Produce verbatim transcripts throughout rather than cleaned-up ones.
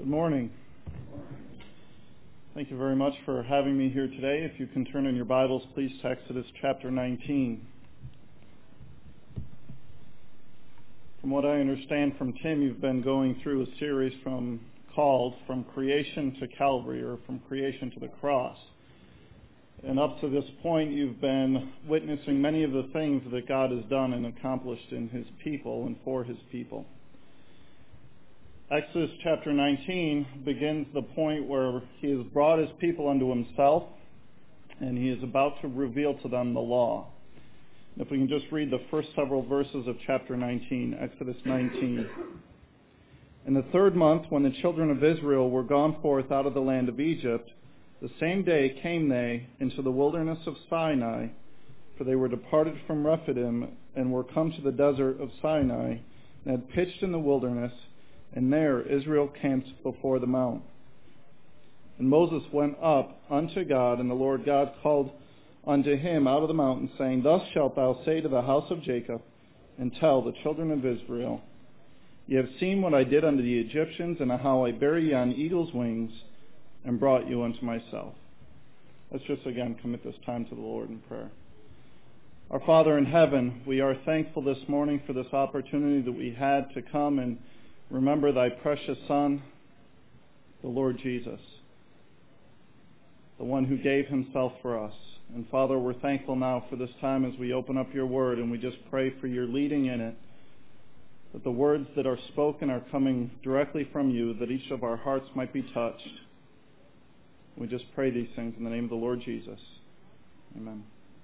Good morning. Thank you very much for having me here today. If you can turn in your Bibles, please to Exodus chapter nineteen. From what I understand from Tim, you've been going through a series from called From Creation to Calvary, or From Creation to the Cross. And up to this point, you've been witnessing many of the things that God has done and accomplished in His people and for His people. Exodus chapter nineteen begins the point where He has brought His people unto Himself, and He is about to reveal to them the law. If we can just read the first several verses of chapter nineteen, Exodus nineteen. In the third month, when the children of Israel were gone forth out of the land of Egypt, the same day came they into the wilderness of Sinai, for they were departed from Rephidim, and were come to the desert of Sinai, and had pitched in the wilderness, and there Israel camped before the mount. And Moses went up unto God, and the Lord God called unto him out of the mountain, saying, Thus shalt thou say to the house of Jacob, and tell the children of Israel, Ye have seen what I did unto the Egyptians, and how I bare you on eagle's wings, and brought you unto myself. Let's just again commit this time to the Lord in prayer. Our Father in heaven, we are thankful this morning for this opportunity that we had to come and remember Thy precious Son, the Lord Jesus, the one who gave Himself for us. And Father, we're thankful now for this time as we open up Your Word, and we just pray for Your leading in it, that the words that are spoken are coming directly from You, that each of our hearts might be touched. We just pray these things in the name of the Lord Jesus. Amen.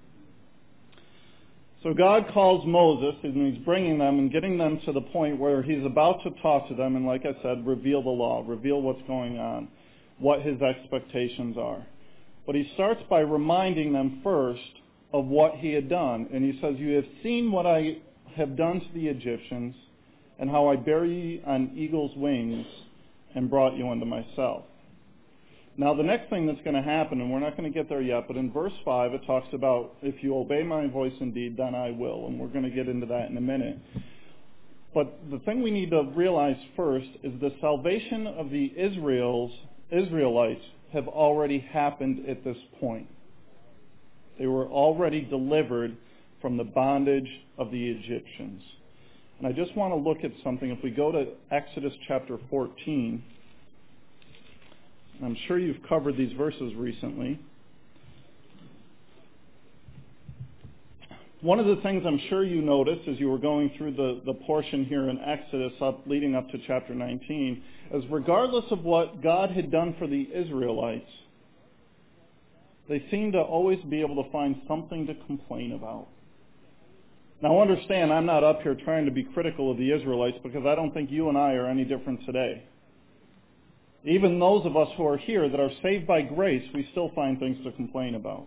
So God calls Moses, and He's bringing them and getting them to the point where He's about to talk to them and, like I said, reveal the law, reveal what's going on, what His expectations are. But He starts by reminding them first of what He had done. And He says, You have seen what I have done to the Egyptians, and how I bare you on eagle's wings, and brought you unto myself. Now, the next thing that's going to happen, and we're not going to get there yet, but in verse five it talks about, if you obey my voice indeed, then I will. And we're going to get into that in a minute. But the thing we need to realize first is the salvation of the Israels, Israelites have already happened at this point. They were already delivered from the bondage of the Egyptians. And I just want to look at something. If we go to Exodus chapter fourteen, I'm sure you've covered these verses recently. One of the things I'm sure you noticed as you were going through the, the portion here in Exodus up, leading up to chapter nineteen is regardless of what God had done for the Israelites, they seemed to always be able to find something to complain about. Now understand, I'm not up here trying to be critical of the Israelites, because I don't think you and I are any different today. Even those of us who are here that are saved by grace, we still find things to complain about.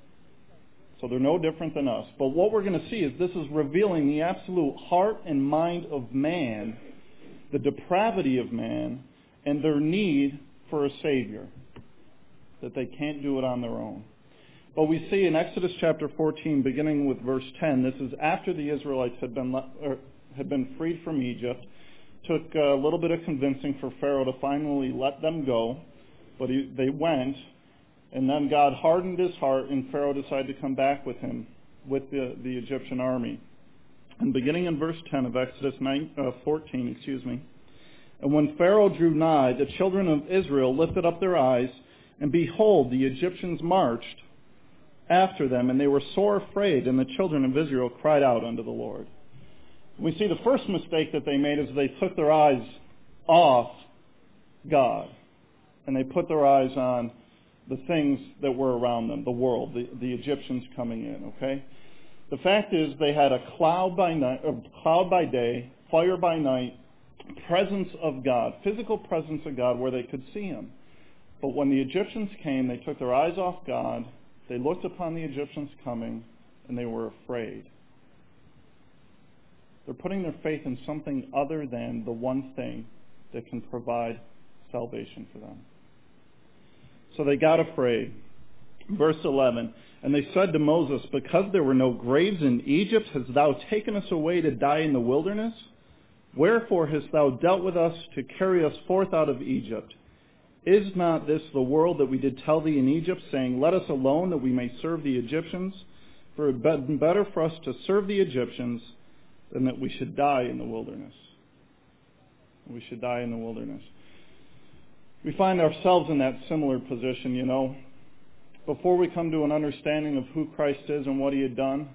So they're no different than us. But what we're going to see is this is revealing the absolute heart and mind of man, the depravity of man, and their need for a Savior, that they can't do it on their own. But we see in Exodus chapter fourteen, beginning with verse ten, this is after the Israelites had been, le- or had been freed from Egypt. Took a little bit of convincing for Pharaoh to finally let them go, but he, they went, and then God hardened his heart, and Pharaoh decided to come back with him, with the, the Egyptian army. And beginning in verse ten of Exodus nine, uh, fourteen, excuse me, and when Pharaoh drew nigh, the children of Israel lifted up their eyes, and behold, the Egyptians marched after them, and they were sore afraid, and the children of Israel cried out unto the Lord. We see the first mistake that they made is they took their eyes off God, and they put their eyes on the things that were around them, the world, the, the Egyptians coming in, okay? The fact is they had a cloud by night, a cloud by day, fire by night, presence of God, physical presence of God where they could see Him. But when the Egyptians came, they took their eyes off God, they looked upon the Egyptians coming, and they were afraid. They're putting their faith in something other than the one thing that can provide salvation for them. So they got afraid. Verse eleven, and they said to Moses, Because there were no graves in Egypt, hast thou taken us away to die in the wilderness? Wherefore hast thou dealt with us to carry us forth out of Egypt? Is not this the world that we did tell thee in Egypt, saying, Let us alone, that we may serve the Egyptians? For it had been better for us to serve the Egyptians than that we should die in the wilderness. We should die in the wilderness. We find ourselves in that similar position, you know. Before we come to an understanding of who Christ is and what he had done,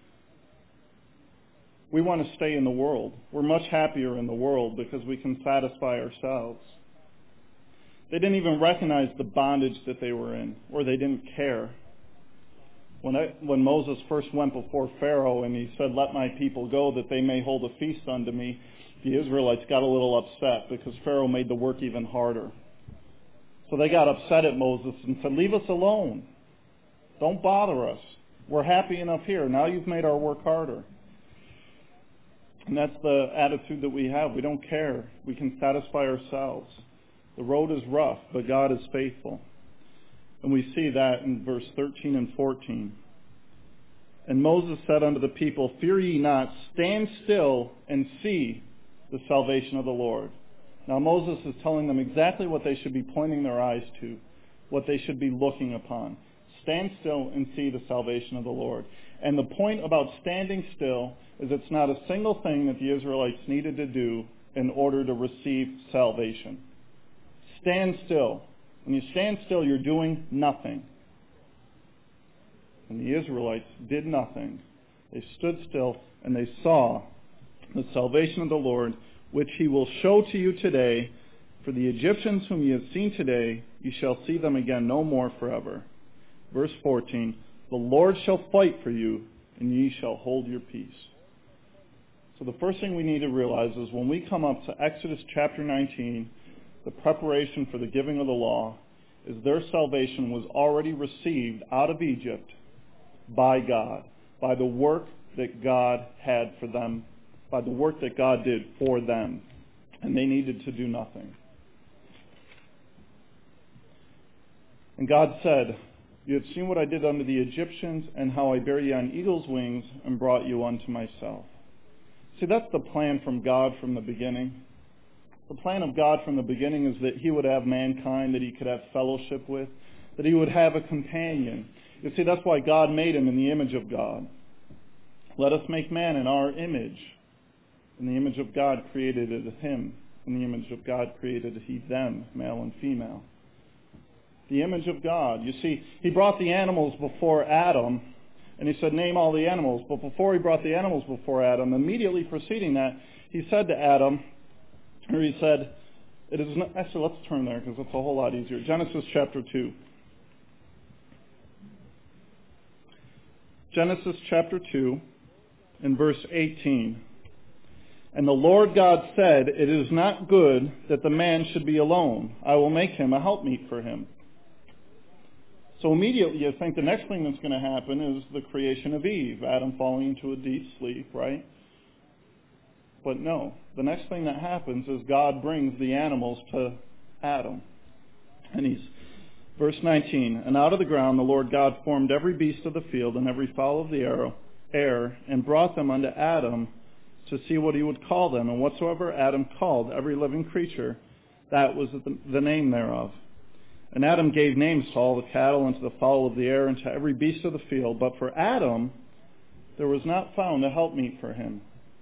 we want to stay in the world. We're much happier in the world because we can satisfy ourselves. They didn't even recognize the bondage that they were in, or they didn't care. When, I, when Moses first went before Pharaoh and he said, Let my people go that they may hold a feast unto me, the Israelites got a little upset because Pharaoh made the work even harder. So they got upset at Moses and said, Leave us alone. Don't bother us. We're happy enough here. Now you've made our work harder. And that's the attitude that we have. We don't care. We can satisfy ourselves. The road is rough, but God is faithful. And we see that in verse thirteen and fourteen. And Moses said unto the people, Fear ye not, stand still and see the salvation of the Lord. Now Moses is telling them exactly what they should be pointing their eyes to, what they should be looking upon. Stand still and see the salvation of the Lord. And the point about standing still is it's not a single thing that the Israelites needed to do in order to receive salvation. Stand still. When you stand still, you're doing nothing. And the Israelites did nothing. They stood still and they saw the salvation of the Lord, which he will show to you today. For the Egyptians whom ye have seen today, ye shall see them again no more forever. Verse fourteen, The Lord shall fight for you, and ye shall hold your peace. So the first thing we need to realize is when we come up to Exodus chapter nineteen, the preparation for the giving of the law, is their salvation was already received out of Egypt by God, by the work that God had for them, by the work that God did for them. And they needed to do nothing. And God said, You have seen what I did unto the Egyptians, and how I bare you on eagle's wings, and brought you unto myself. See, that's the plan from God from the beginning. The plan of God from the beginning is that he would have mankind, that he could have fellowship with, that he would have a companion. You see, that's why God made him in the image of God. Let us make man in our image. In the image of God created him. In the image of God created he them, male and female. The image of God. You see, he brought the animals before Adam, and he said, Name all the animals. But before he brought the animals before Adam, immediately preceding that, he said to Adam, or he said, it is not, actually, let's turn there because it's a whole lot easier. Genesis chapter two. Genesis chapter two, in verse eighteen. And the Lord God said, It is not good that the man should be alone. I will make him a helpmeet for him. So immediately you think the next thing that's going to happen is the creation of Eve, Adam falling into a deep sleep, right? But no, the next thing that happens is God brings the animals to Adam. And he's, verse nineteen, And out of the ground the Lord God formed every beast of the field and every fowl of the air, and brought them unto Adam to see what he would call them. And whatsoever Adam called every living creature, that was the, the name thereof. And Adam gave names to all the cattle, and to the fowl of the air, and to every beast of the field. But for Adam there was not found a helpmeet for him.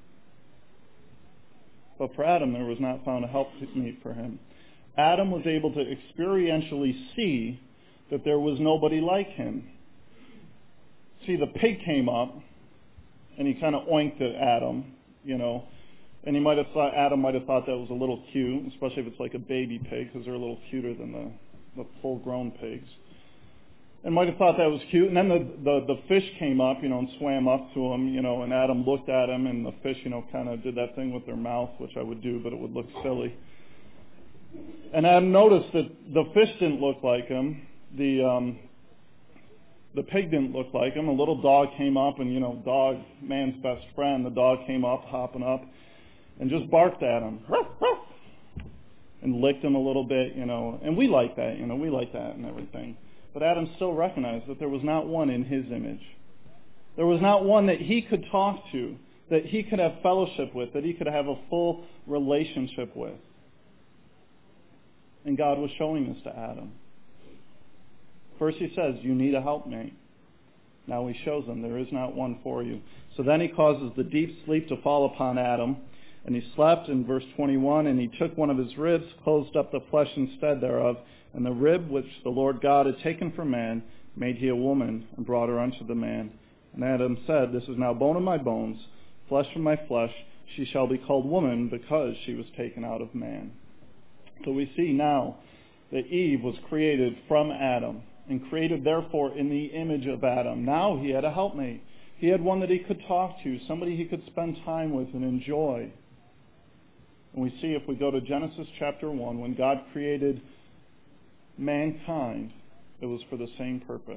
But for Adam there was not found a helpmeet for him. Adam was able to experientially see that there was nobody like him. See, the pig came up, and he kind of oinked at Adam, you know. And he might have thought, Adam might have thought that was a little cute, especially if it's like a baby pig, because they're a little cuter than the, the full-grown pigs. And might have thought that was cute. And then the, the, the fish came up, you know, and swam up to him, you know, and Adam looked at him, and the fish, you know, kind of did that thing with their mouth, which I would do, but it would look silly. And Adam noticed that the fish didn't look like him. The um, the pig didn't look like him. A little dog came up, and, you know, dog, man's best friend, the dog came up, hopping up, and just barked at him. Ruff, ruff, and licked him a little bit, you know. And we like that, you know, we like that and everything. But Adam still recognized that there was not one in his image. There was not one that he could talk to, that he could have fellowship with, that he could have a full relationship with. And God was showing this to Adam. First he says, you need a helpmate. Now he shows him, there is not one for you. So then he causes the deep sleep to fall upon Adam. And he slept, in verse twenty-one, and he took one of his ribs, closed up the flesh instead thereof, and the rib which the Lord God had taken from man, made he a woman, and brought her unto the man. And Adam said, this is now bone of my bones, flesh of my flesh. She shall be called woman, because she was taken out of man. So we see now that Eve was created from Adam, and created therefore in the image of Adam. Now he had a helpmate. He had one that he could talk to, somebody he could spend time with and enjoy. And we see, if we go to Genesis chapter one, when God created mankind, it was for the same purpose.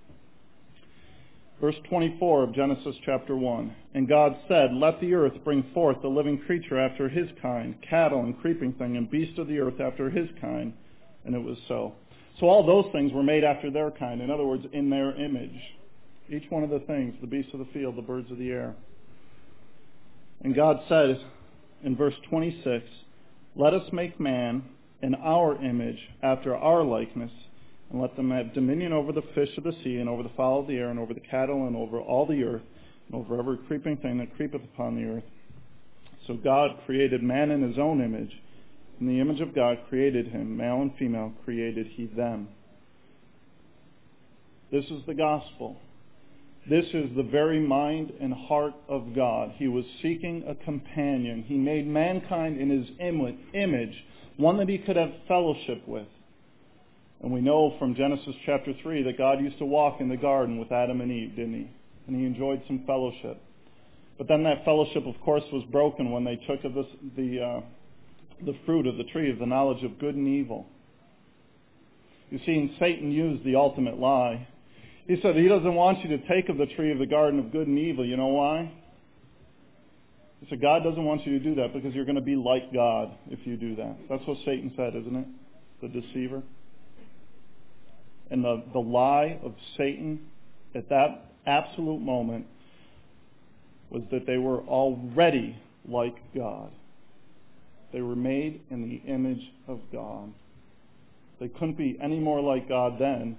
Verse twenty-four of Genesis chapter one, and God said, let the earth bring forth a living creature after his kind, cattle and creeping thing, and beast of the earth after his kind. And it was so. So all those things were made after their kind. In other words, in their image. Each one of the things, the beasts of the field, the birds of the air. And God said in verse twenty-six, let us make man in our image, after our likeness, and let them have dominion over the fish of the sea, and over the fowl of the air, and over the cattle, and over all the earth, and over every creeping thing that creepeth upon the earth. So God created man in his own image. In the image of God created him, male and female created he them. This is the gospel. This is the very mind and heart of God. He was seeking a companion. He made mankind in his image, one that he could have fellowship with. And we know from Genesis chapter three that God used to walk in the garden with Adam and Eve, didn't he? And he enjoyed some fellowship. But then that fellowship, of course, was broken when they took of this, the uh, the fruit of the tree of the knowledge of good and evil. You see, Satan used the ultimate lie. He said he doesn't want you to take of the tree of the garden of good and evil. You know why? He said God doesn't want you to do that because you're going to be like God if you do that. That's what Satan said, isn't it? The deceiver. And the, the lie of Satan at that absolute moment was that they were already like God. They were made in the image of God. They couldn't be any more like God then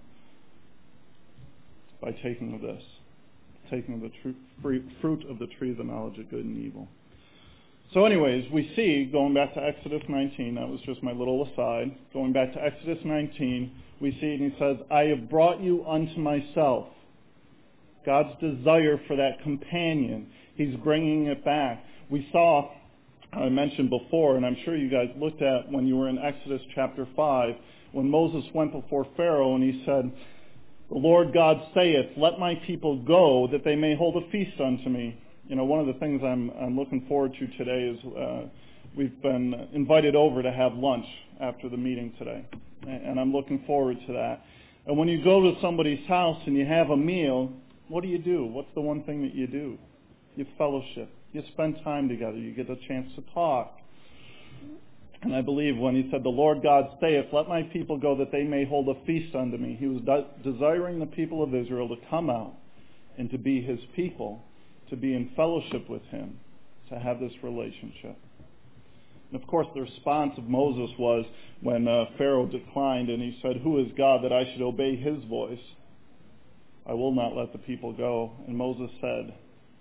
by taking of this, taking of the tr- fruit of the tree of the knowledge of good and evil. So anyways, we see, going back to Exodus nineteen, that was just my little aside, going back to Exodus nineteen, we see it and he says, I have brought you unto myself. God's desire for that companion, he's bringing it back. We saw, I mentioned before, and I'm sure you guys looked at when you were in Exodus chapter five, when Moses went before Pharaoh and he said, the Lord God saith, let my people go, that they may hold a feast unto me. You know, one of the things I'm, I'm looking forward to today is uh, we've been invited over to have lunch after the meeting today. And I'm looking forward to that. And when you go to somebody's house and you have a meal, what do you do? What's the one thing that you do? You fellowship. You spend time together. You get a chance to talk. And I believe when he said, the Lord God saith, let my people go that they may hold a feast unto me. He was de- desiring the people of Israel to come out and to be his people, to be in fellowship with him, to have this relationship. And of course the response of Moses was when uh, Pharaoh declined and he said, who is God that I should obey his voice? I will not let the people go. And Moses said,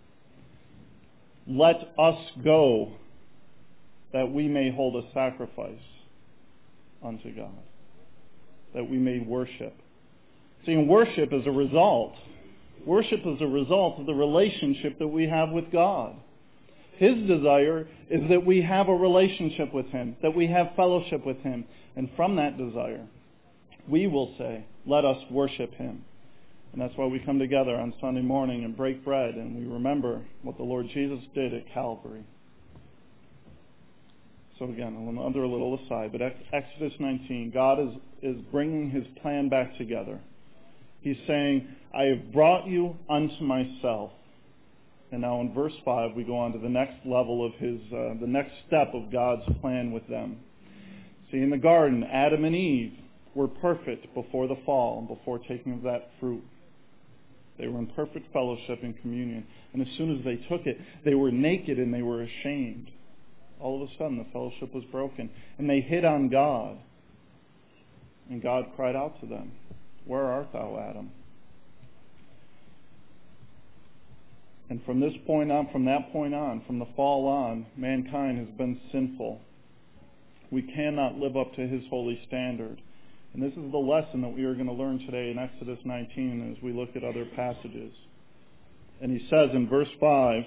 let us go that we may hold a sacrifice unto God, that we may worship. See, and worship is a result. Worship is a result of the relationship that we have with God. His desire is that we have a relationship with him, that we have fellowship with him. And from that desire, we will say, let us worship him. And that's why we come together on Sunday morning and break bread and we remember what the Lord Jesus did at Calvary. So again, another little aside, but Exodus nineteen, God is, is bringing his plan back together. He's saying, I have brought you unto myself. And now in verse five, we go on to the next level of his, uh, the next step of God's plan with them. See, in the garden, Adam and Eve were perfect before the fall, before taking of that fruit. They were in perfect fellowship and communion. And as soon as they took it, they were naked and they were ashamed. All of a sudden, the fellowship was broken. And they hid on God. And God cried out to them, "Where art thou, Adam?" And from this point on, from that point on, from the fall on, mankind has been sinful. We cannot live up to His holy standard. And this is the lesson that we are going to learn today in Exodus nineteen as we look at other passages. And he says in verse five,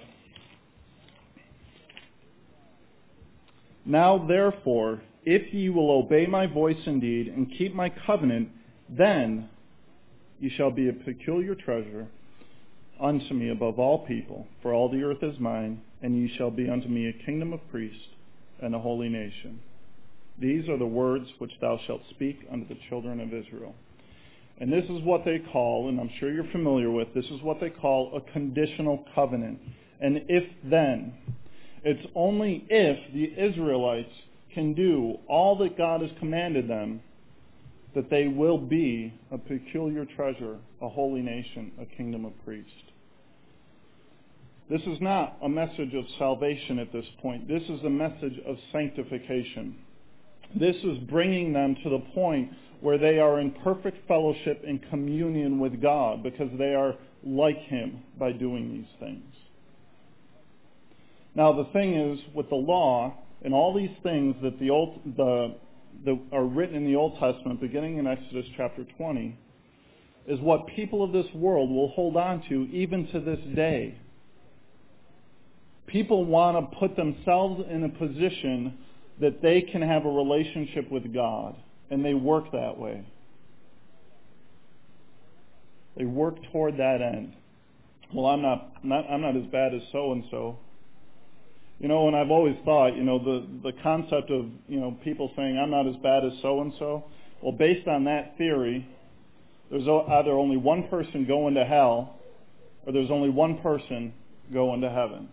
"Now therefore, if ye will obey my voice indeed, and keep my covenant, then ye shall be a peculiar treasure unto me above all people, for all the earth is mine, and ye shall be unto me a kingdom of priests and a holy nation. These are the words which thou shalt speak unto the children of Israel." And this is what they call, and I'm sure you're familiar with, this is what they call a conditional covenant. And if then, it's only if the Israelites can do all that God has commanded them that they will be a peculiar treasure, a holy nation, a kingdom of priests. This is not a message of salvation at this point. This is a message of sanctification. This is bringing them to the point where they are in perfect fellowship and communion with God because they are like Him by doing these things. Now the thing is, with the law and all these things that the old, the, that are written in the Old Testament, beginning in Exodus chapter twenty, is what people of this world will hold on to even to this day. People want to put themselves in a position that they can have a relationship with God, and they work that way. They work toward that end. Well, I'm not, not I'm not as bad as so and so. You know, and I've always thought, you know, the the concept of, you know, people saying I'm not as bad as so and so. Well, based on that theory, there's either only one person going to hell, or there's only one person going to heaven.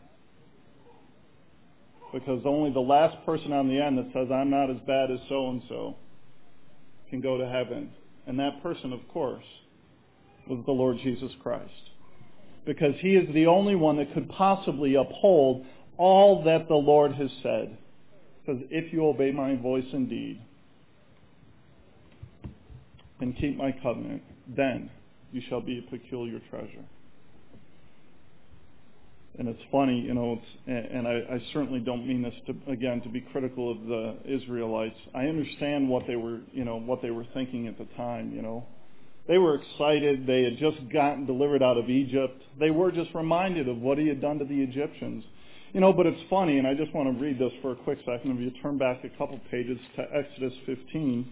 Because only the last person on the end that says, I'm not as bad as so-and-so, can go to heaven. And that person, of course, was the Lord Jesus Christ. Because He is the only one that could possibly uphold all that the Lord has said. It says, if you obey my voice indeed, and keep my covenant, then you shall be a peculiar treasure. And it's funny, you know, it's, and I, I certainly don't mean this to, again, to be critical of the Israelites. I understand what they were, you know, what they were thinking at the time, you know. They were excited. They had just gotten delivered out of Egypt. They were just reminded of what He had done to the Egyptians. You know, but it's funny, and I just want to read this for a quick second. If you turn back a couple pages to Exodus fifteen.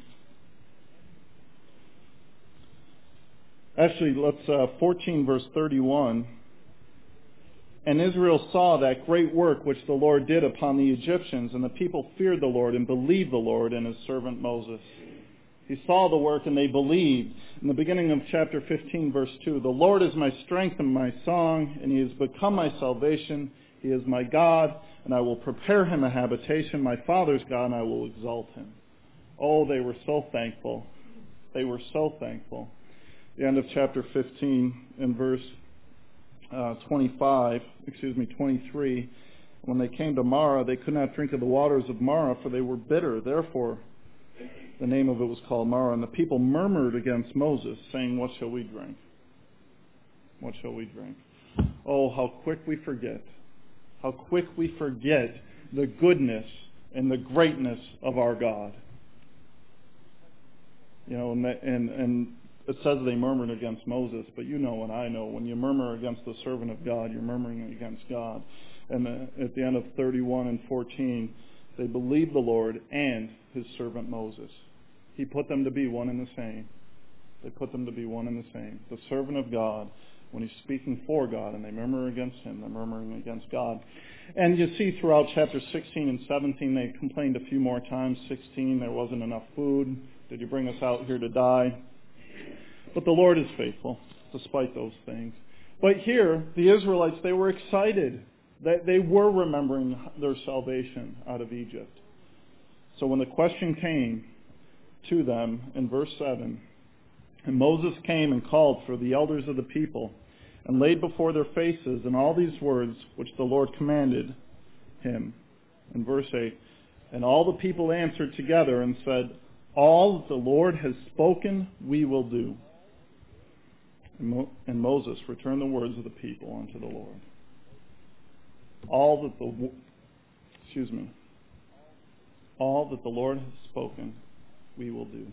Actually, let's, uh, fourteen verse thirty-one. And Israel saw that great work which the Lord did upon the Egyptians, and the people feared the Lord and believed the Lord and His servant Moses. He saw the work and they believed. In the beginning of chapter fifteen, verse two, the Lord is my strength and my song, and He has become my salvation. He is my God, and I will prepare Him a habitation, my father's God, and I will exalt Him. Oh, they were so thankful. They were so thankful. The end of chapter fifteen in verse Uh, twenty-five, excuse me, twenty-three, when they came to Marah, they could not drink of the waters of Marah, for they were bitter. Therefore, the name of it was called Marah. And the people murmured against Moses, saying, what shall we drink? What shall we drink? Oh, how quick we forget. How quick we forget the goodness and the greatness of our God. You know, and, and, and it says they murmured against Moses, but you know and I know, when you murmur against the servant of God, you're murmuring against God. And at the end of thirty-one and fourteen, they believed the Lord and His servant Moses. He put them to be one and the same. They put them to be one and the same. The servant of God, when he's speaking for God, and they murmur against Him, they're murmuring against God. And you see throughout chapter sixteen and seventeen, they complained a few more times. sixteen, there wasn't enough food. Did you bring us out here to die? But the Lord is faithful, despite those things. But here, the Israelites, they were excited. They, they were remembering their salvation out of Egypt. So when the question came to them in verse seven, and Moses came and called for the elders of the people, and laid before their faces in all these words which the Lord commanded him. In verse eight, and all the people answered together and said, all that the Lord has spoken, we will do. And, Mo- and Moses returned the words of the people unto the Lord. All that the, excuse me, all that the Lord has spoken, we will do.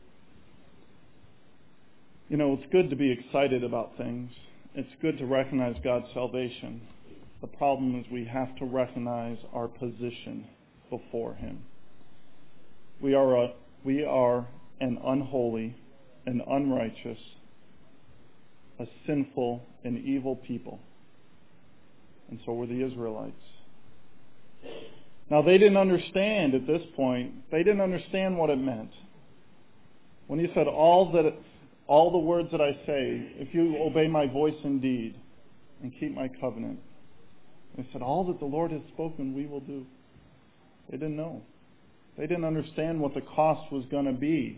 You know, it's good to be excited about things. It's good to recognize God's salvation. The problem is we have to recognize our position before Him. We are a, we are an unholy, an unrighteous, a sinful and evil people. And so were the Israelites. Now they didn't understand at this point, they didn't understand what it meant. When He said, all that all the words that I say, if you obey my voice indeed and keep my covenant. They said, all that the Lord has spoken, we will do. They didn't know. They didn't understand what the cost was going to be.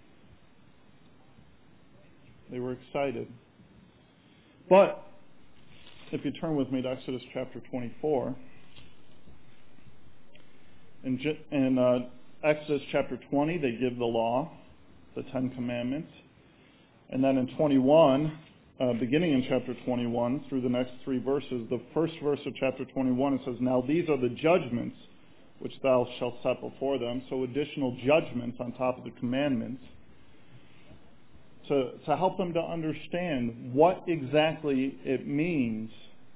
They were excited. But, if you turn with me to Exodus chapter twenty-four, in, in uh, Exodus chapter twenty, they give the law, the Ten Commandments. And then in twenty-one, uh, beginning in chapter twenty-one, through the next three verses, the first verse of chapter twenty-one, it says, now these are the judgments which thou shalt set before them. So additional judgments on top of the commandments to, to help them to understand what exactly it means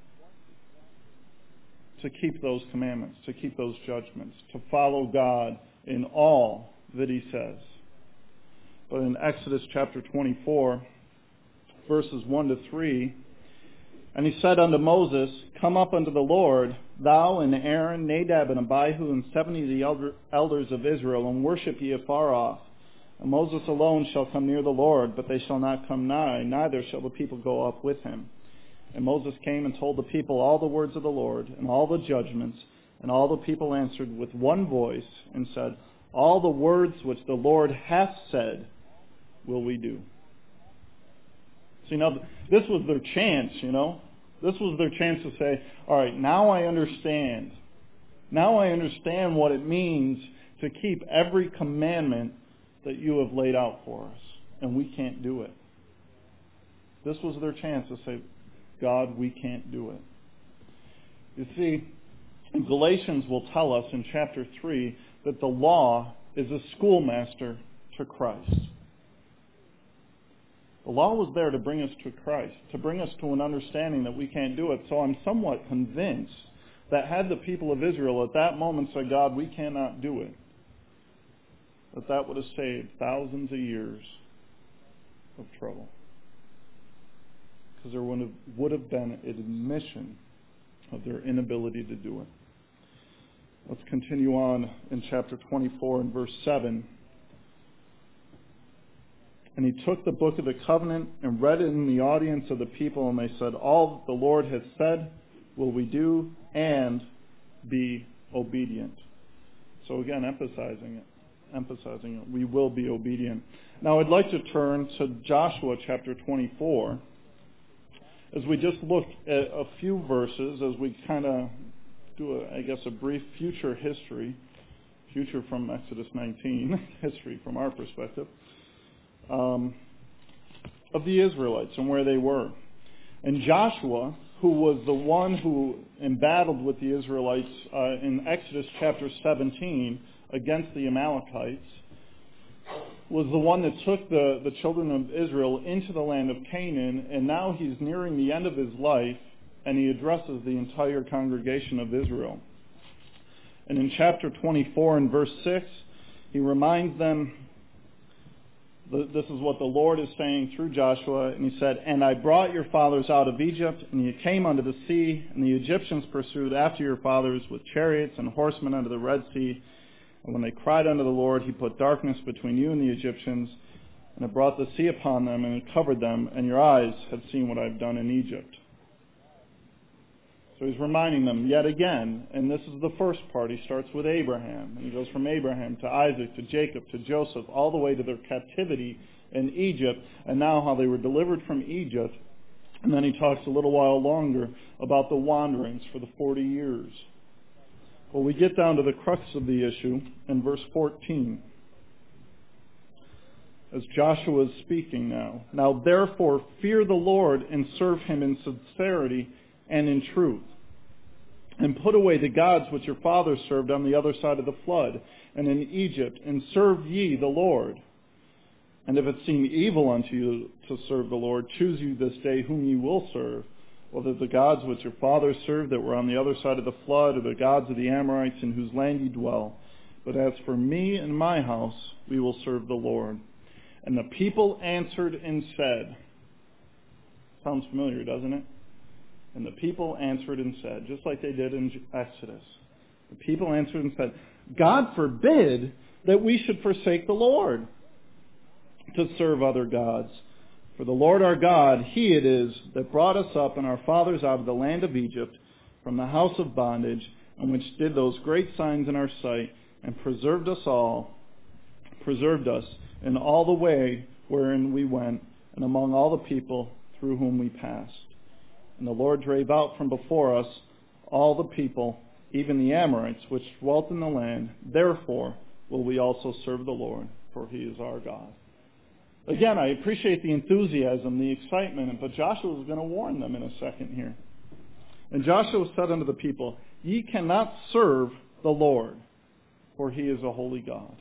to keep those commandments, to keep those judgments, to follow God in all that He says. But in Exodus chapter twenty-four, verses one to three, and he said unto Moses, come up unto the Lord, thou and Aaron, Nadab and Abihu, and seventy of the elder, elders of Israel, and worship ye afar off. And Moses alone shall come near the Lord, but they shall not come nigh, neither shall the people go up with him. And Moses came and told the people all the words of the Lord, and all the judgments, and all the people answered with one voice, and said, all the words which the Lord hath said will we do. See, now, this was their chance, you know. This was their chance to say, all right, now I understand. Now I understand what it means to keep every commandment that you have laid out for us, and we can't do it. This was their chance to say, God, we can't do it. You see, Galatians will tell us in chapter three that the law is a schoolmaster to Christ. The law was there to bring us to Christ, to bring us to an understanding that we can't do it. So I'm somewhat convinced that had the people of Israel at that moment said, God, we cannot do it, that that would have saved thousands of years of trouble. Because there would have, would have been an admission of their inability to do it. Let's continue on in chapter twenty-four and verse seven. And he took the book of the covenant and read it in the audience of the people, and they said, all that the Lord has said will we do, and be obedient. So again, emphasizing it. Emphasizing it. We will be obedient. Now I'd like to turn to Joshua chapter twenty-four. As we just look at a few verses, as we kind of do, a, I guess, a brief future history, future from Exodus nineteen, history from our perspective, um, of the Israelites and where they were. And Joshua, who was the one who embattled with the Israelites uh, in Exodus chapter seventeen against the Amalekites, was the one that took the, the children of Israel into the land of Canaan, and now he's nearing the end of his life, and he addresses the entire congregation of Israel. And in chapter twenty-four and verse six, he reminds them, this is what the Lord is saying through Joshua, and he said, and I brought your fathers out of Egypt, and you came unto the sea, and the Egyptians pursued after your fathers with chariots and horsemen unto the Red Sea. And when they cried unto the Lord, he put darkness between you and the Egyptians, and it brought the sea upon them, and it covered them, and your eyes have seen what I've done in Egypt. So he's reminding them yet again, and this is the first part. He starts with Abraham, and he goes from Abraham to Isaac to Jacob to Joseph, all the way to their captivity in Egypt, and now how they were delivered from Egypt And then he talks a little while longer about the wanderings for the forty years. Well, we get down to the crux of the issue in verse fourteen. As Joshua is speaking now. Now therefore fear the Lord and serve him in sincerity and in truth. And put away the gods which your fathers served on the other side of the flood and in Egypt, and serve ye the Lord. And if it seem evil unto you to serve the Lord, choose you this day whom ye will serve, whether the gods which your fathers served that were on the other side of the flood, or the gods of the Amorites in whose land ye dwell. But as for me and my house, we will serve the Lord. And the people answered and said, sounds familiar, doesn't it? And the people answered and said, just like they did in Exodus. The people answered and said, God forbid that we should forsake the Lord to serve other gods. For the Lord our God, he it is that brought us up and our fathers out of the land of Egypt from the house of bondage, and which did those great signs in our sight, and preserved us all, preserved us in all the way wherein we went, and among all the people through whom we passed. And the Lord drave out from before us all the people, even the Amorites, which dwelt in the land. Therefore will we also serve the Lord, for he is our God. Again, I appreciate the enthusiasm, the excitement, but Joshua is going to warn them in a second here. And Joshua said unto the people, Ye cannot serve the Lord, for he is a holy God.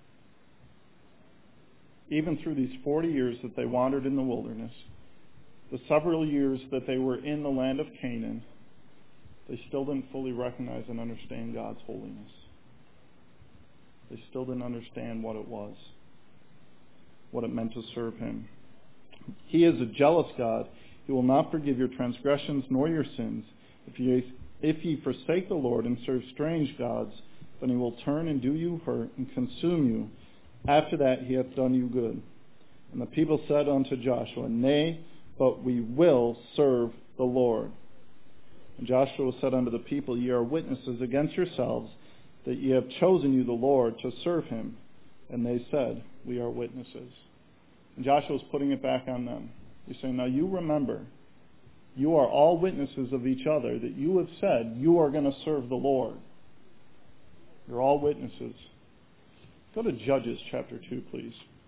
Even through these forty years that they wandered in the wilderness, the several years that they were in the land of Canaan, they still didn't fully recognize and understand God's holiness. They still didn't understand what it was, what it meant to serve him. He is a jealous God. He will not forgive your transgressions nor your sins. If ye, if ye forsake the Lord and serve strange gods, then he will turn and do you hurt and consume you. After that he hath done you good. And the people said unto Joshua, Nay, but we will serve the Lord. And Joshua said unto the people, Ye are witnesses against yourselves that ye have chosen you the Lord to serve him. And they said, We are witnesses. And Joshua is putting it back on them. He's saying, Now you remember, you are all witnesses of each other, that you have said you are going to serve the Lord. You're all witnesses. Go to Judges chapter two, please.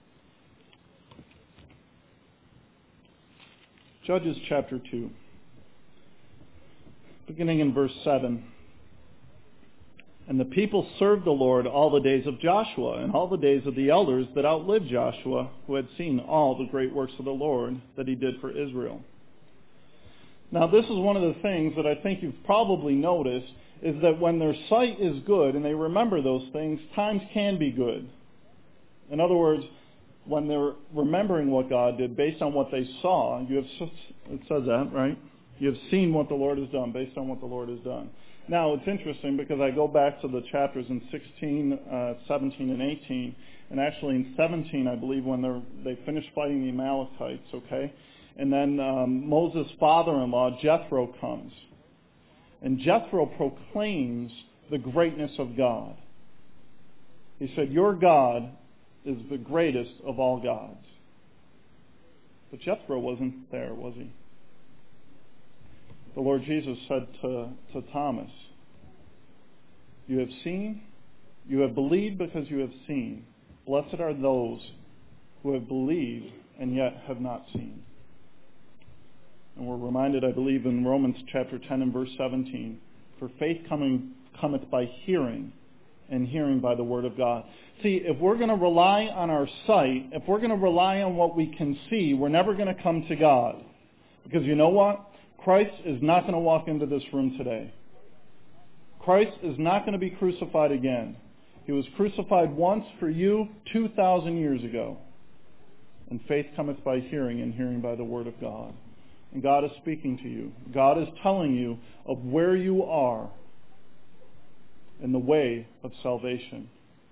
Judges chapter two. Beginning in verse seven. And the people served the Lord all the days of Joshua, and all the days of the elders that outlived Joshua, who had seen all the great works of the Lord that he did for Israel. Now this is one of the things that I think you've probably noticed, is that when their sight is good and they remember those things, times can be good. In other words, when they're remembering what God did based on what they saw, you have, it says that, right? You have seen what the Lord has done based on what the Lord has done. Now, it's interesting because I go back to the chapters in sixteen, uh, seventeen, and eighteen, and actually in seventeen, I believe, when they're, they finished fighting the Amalekites, okay? And then um, Moses' father-in-law, Jethro, comes. And Jethro proclaims the greatness of God. He said, Your God is the greatest of all gods. But Jethro wasn't there, was he? The Lord Jesus said to, to Thomas, You have seen, you have believed because you have seen. Blessed are those who have believed and yet have not seen. And we're reminded, I believe, in Romans chapter ten and verse seventeen, for faith coming cometh by hearing, and hearing by the word of God. See, if we're going to rely on our sight, if we're going to rely on what we can see, we're never going to come to God. Because you know what? Christ is not going to walk into this room today. Christ is not going to be crucified again. He was crucified once for you two thousand years ago. And faith cometh by hearing, and hearing by the word of God. And God is speaking to you. God is telling you of where you are in the way of salvation.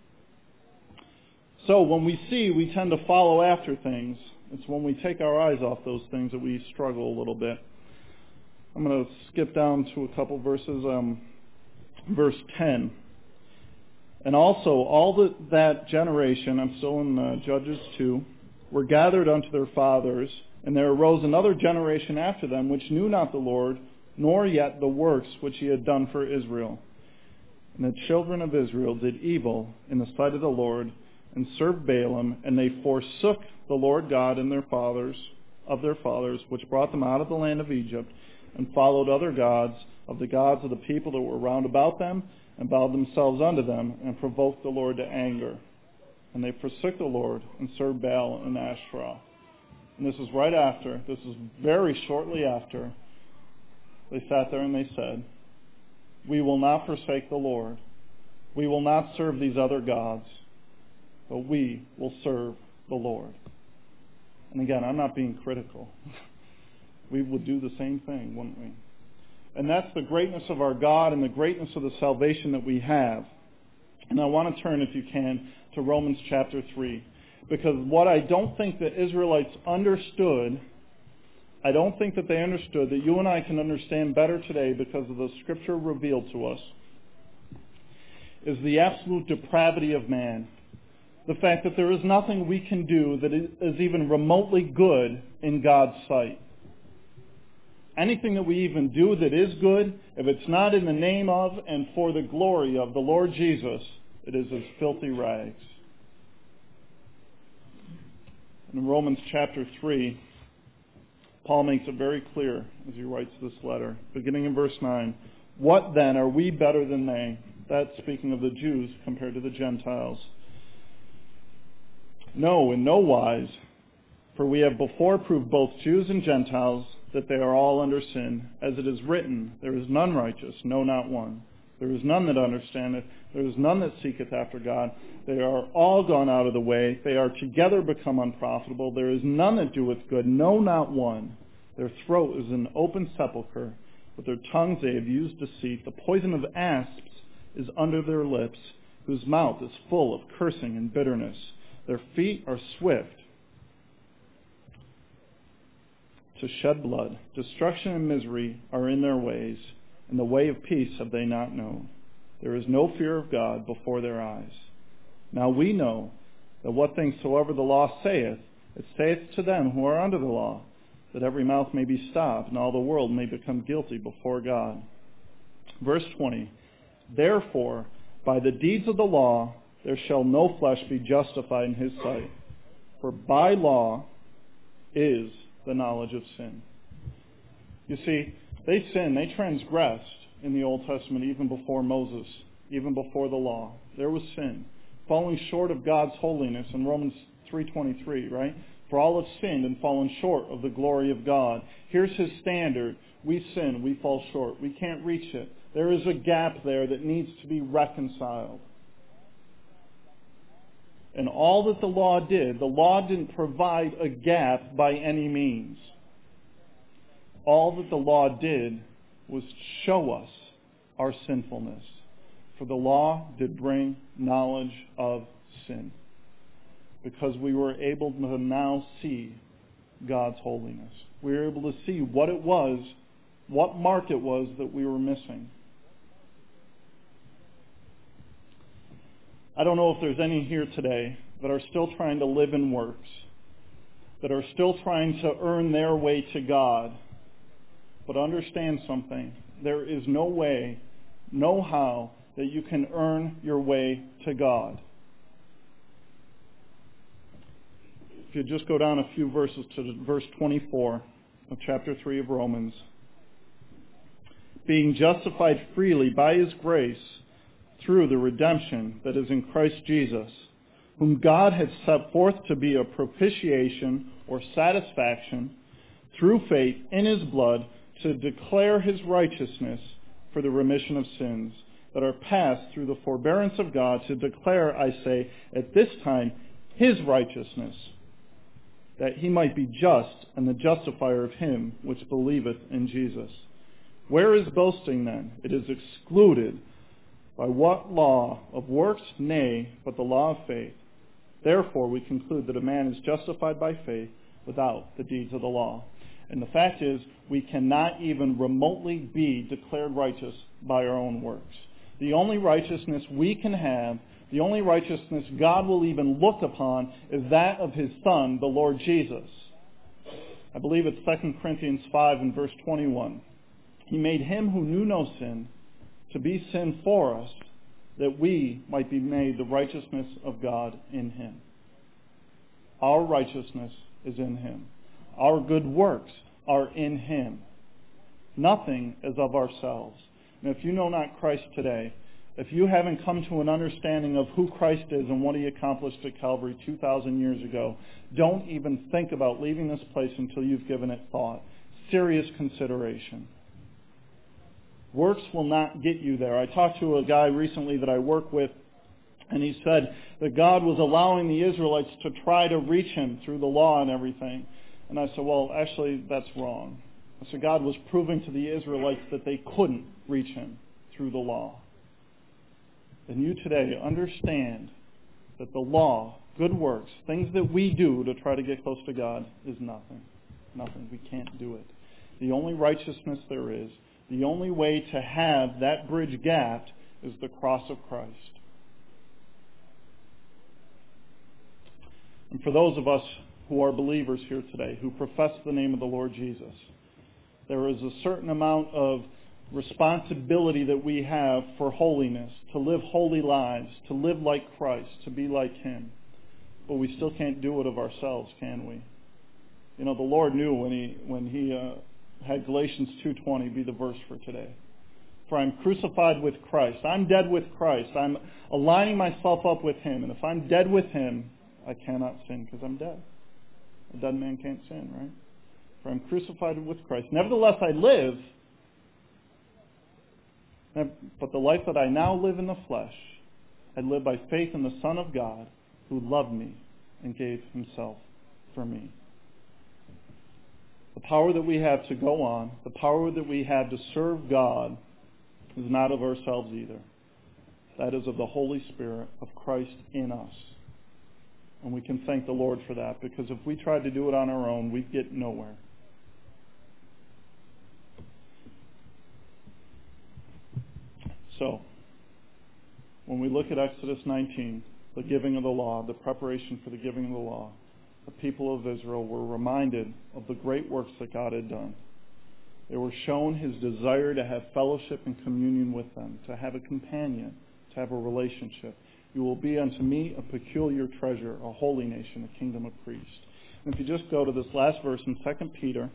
So when we see, we tend to follow after things. It's when we take our eyes off those things that we struggle a little bit. I'm going to skip down to a couple verses. Um, verse ten. And also, all the, that generation, I'm still in uh, Judges two, were gathered unto their fathers, and there arose another generation after them, which knew not the Lord, nor yet the works which he had done for Israel. And the children of Israel did evil in the sight of the Lord, and served Baalim, and they forsook the Lord God and their fathers of their fathers, which brought them out of the land of Egypt, and followed other gods of the gods of the people that were round about them, and bowed themselves unto them, and provoked the Lord to anger. And they forsook the Lord, and served Baal and Ashtaroth. And this is right after, this is very shortly after, they sat there and they said, we will not forsake the Lord. We will not serve these other gods, but we will serve the Lord. And again, I'm not being critical. We would do the same thing, wouldn't we? And that's the greatness of our God and the greatness of the salvation that we have. And I want to turn, if you can, to Romans chapter three. Because what I don't think the Israelites understood, I don't think that they understood, that you and I can understand better today because of the Scripture revealed to us, is the absolute depravity of man. The fact that there is nothing we can do that is even remotely good in God's sight. Anything that we even do that is good, if it's not in the name of and for the glory of the Lord Jesus, it is as filthy rags. In Romans chapter three, Paul makes it very clear as he writes this letter, beginning in verse nine. What then, are we better than they? That's speaking of the Jews compared to the Gentiles. No, in no wise, for we have before proved both Jews and Gentiles that they are all under sin. As it is written, there is none righteous, no, not one. There is none that understandeth, there is none that seeketh after God. They are all gone out of the way, they are together become unprofitable. There is none that doeth good, no, not one. Their throat is an open sepulchre, with their tongues they have used deceit. The poison of asps is under their lips, whose mouth is full of cursing and bitterness. Their feet are swift to shed blood. Destruction and misery are in their ways, and the way of peace have they not known. There is no fear of God before their eyes. Now we know that what things soever the law saith, it saith to them who are under the law, that every mouth may be stopped, and all the world may become guilty before God. Verse twenty, therefore, by the deeds of the law, there shall no flesh be justified in his sight. For by law is the knowledge of sin. You see, they sinned, they transgressed in the Old Testament even before Moses, even before the law. There was sin, falling short of God's holiness in Romans three twenty-three, right? For all have sinned and fallen short of the glory of God. Here's his standard. We sin, we fall short. We can't reach it. There is a gap there that needs to be reconciled. And all that the law did, the law didn't provide a gap by any means. All that the law did was show us our sinfulness. For the law did bring knowledge of sin. Because we were able to now see God's holiness. We were able to see what it was, what mark it was that we were missing. I don't know if there's any here today that are still trying to live in works, that are still trying to earn their way to God. But understand something. There is no way, no how, that you can earn your way to God. If you just go down a few verses to verse twenty-four of chapter three of Romans. Being justified freely by his grace through the redemption that is in Christ Jesus, whom God had set forth to be a propitiation or satisfaction through faith in his blood, to declare his righteousness for the remission of sins that are passed through the forbearance of God, to declare, I say, at this time, his righteousness, that he might be just and the justifier of him which believeth in Jesus. Where is boasting then? It is excluded. By what law? Of works? Nay, but the law of faith. Therefore we conclude that a man is justified by faith without the deeds of the law. And the fact is, we cannot even remotely be declared righteous by our own works. The only righteousness we can have, The only righteousness God will even look upon is that of His Son, the Lord Jesus. I believe it's Second Corinthians five and verse twenty-one. He made Him who knew no sin to be sin for us, that we might be made the righteousness of God in Him. Our righteousness is in Him. Our good works are in Him. Nothing is of ourselves. And if you know not Christ today, if you haven't come to an understanding of who Christ is and what He accomplished at Calvary two thousand years ago, don't even think about leaving this place until you've given it thought. Serious consideration. Works will not get you there. I talked to a guy recently that I work with, and he said that God was allowing the Israelites to try to reach Him through the law and everything. And I said, well, actually, that's wrong. I said, God was proving to the Israelites that they couldn't reach Him through the law. And you today understand that the law, good works, things that we do to try to get close to God is nothing. Nothing. We can't do it. The only righteousness there is, the only way to have that bridge gapped is the cross of Christ. And for those of us who are believers here today, who profess the name of the Lord Jesus, there is a certain amount of responsibility that we have for holiness, to live holy lives, to live like Christ, to be like Him. But we still can't do it of ourselves, can we? You know, the Lord knew when He when He uh, had Galatians two twenty be the verse for today. For I'm crucified with Christ. I'm dead with Christ. I'm aligning myself up with Him. And if I'm dead with Him, I cannot sin because I'm dead. A dead man can't sin, right? For I'm crucified with Christ. Nevertheless, I live. But the life that I now live in the flesh, I live by faith in the Son of God, who loved me and gave Himself for me. The power that we have to go on, the power that we have to serve God, is not of ourselves either. That is of the Holy Spirit of Christ in us. And we can thank the Lord for that, because if we tried to do it on our own, we'd get nowhere. So, when we look at Exodus nineteen, the giving of the law, the preparation for the giving of the law, the people of Israel were reminded of the great works that God had done. They were shown His desire to have fellowship and communion with them, to have a companion, to have a relationship. You will be unto me a peculiar treasure, a holy nation, a kingdom of priests. And if you just go to this last verse in Second Peter,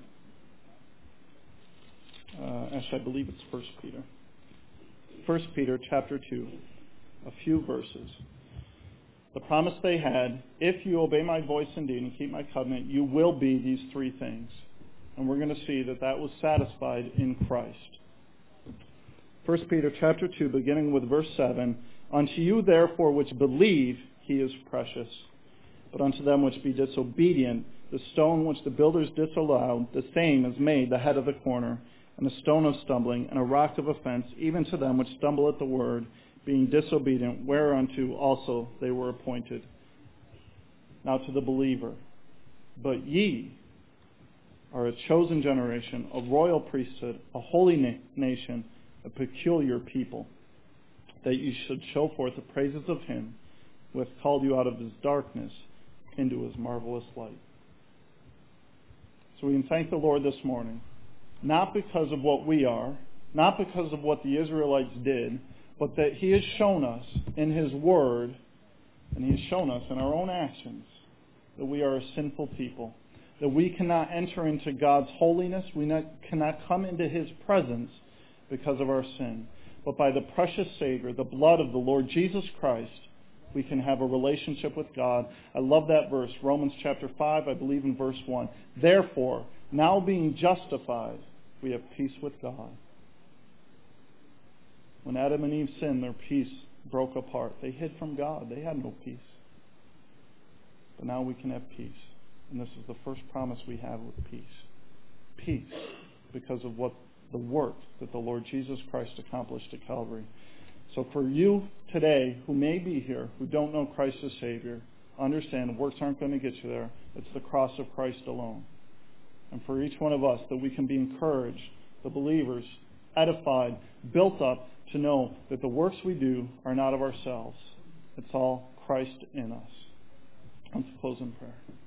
uh, actually I believe it's First Peter. First Peter chapter two, a few verses. The promise they had, if you obey my voice indeed and keep my covenant, you will be these three things. And we're going to see that that was satisfied in Christ. First Peter chapter two, beginning with verse seven, unto you therefore which believe He is precious, but unto them which be disobedient, the stone which the builders disallowed, the same is made the head of the corner, and a stone of stumbling, and a rock of offense, even to them which stumble at the word, being disobedient, whereunto also they were appointed. Now to the believer, but ye are a chosen generation, a royal priesthood, a holy na- nation, a peculiar people, that you should show forth the praises of Him who hath called you out of His darkness into His marvelous light. So we can thank the Lord this morning, not because of what we are, not because of what the Israelites did, but that He has shown us in His Word, and He has shown us in our own actions, that we are a sinful people, that we cannot enter into God's holiness, we not, cannot come into His presence because of our sin. But by the precious Savior, the blood of the Lord Jesus Christ, we can have a relationship with God. I love that verse, Romans chapter five, I believe in verse one. Therefore, now being justified, we have peace with God. When Adam and Eve sinned, their peace broke apart. They hid from God. They had no peace. But now we can have peace. And this is the first promise we have with peace. Peace, because of what the work that the Lord Jesus Christ accomplished at Calvary. So for you today who may be here, who don't know Christ as Savior, understand works aren't going to get you there. It's the cross of Christ alone. And for each one of us, that we can be encouraged, the believers, edified, built up, to know that the works we do are not of ourselves. It's all Christ in us. Let's close in prayer.